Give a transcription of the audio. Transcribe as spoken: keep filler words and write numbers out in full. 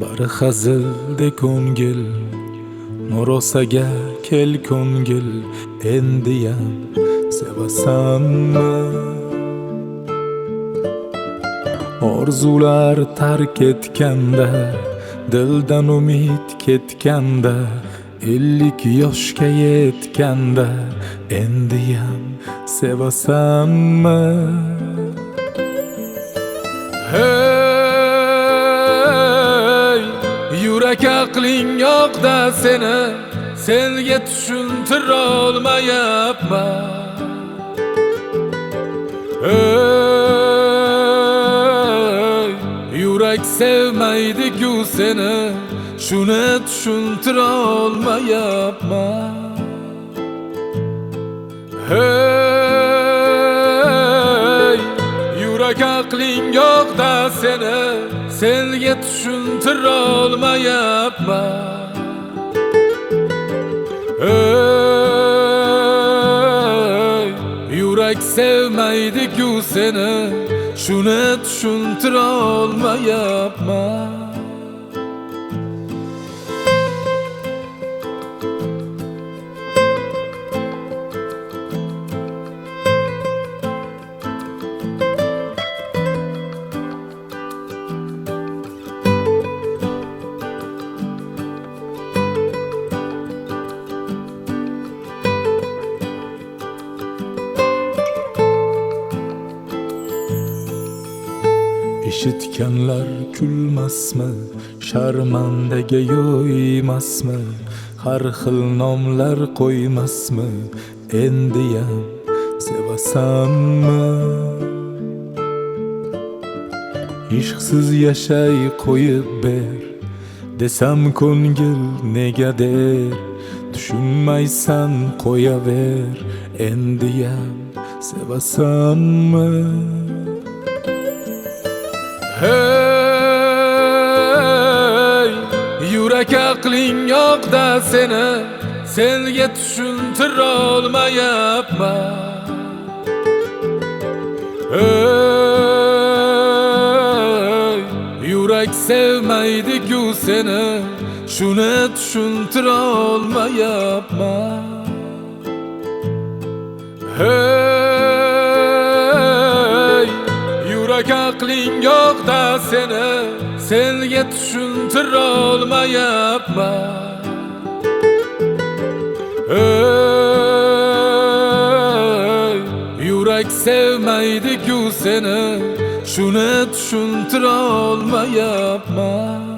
bari hazilde ko'ngil, murosaga kel ko'ngil, endiyam sevasanmi? Orzular tark etganda, dildan umid ketganda, ellik yoshga yetganda, endiyam sevasanmi? Hey, yurak aqling yoqda seni, senga tushuntira olmayapman. Hey, yurak sevmaydi-ku seni, shuni tushuntira olmayapman. Hey, yurak aqling yoqda seni, senga tushuntira olmayapman. Hey, yurak sevmaydi-ku seni, shuni tushuntira olmayapman. Eshitganlar kulmasmi, sharmandaga yo'ymasmi, har xil nomlar qo'ymasmi, endiyam sevasanmi? Ishqsiz yashay qo'yib ber, desam ko'ngil nega der, tushunmaysan qo'yaver, endiyam sevasanmi? Hey, yurak aqling yoqda seni, senga tushuntira olmayapman. Hey, yurak sevmaydi-ku seni, shuni tushuntira olmayapman. Hey, yurak aqling yoqda seni, senga tushuntira olmayapman. Hey, yurak sevmaydi-ku seni, shuni tushuntira olmayapman.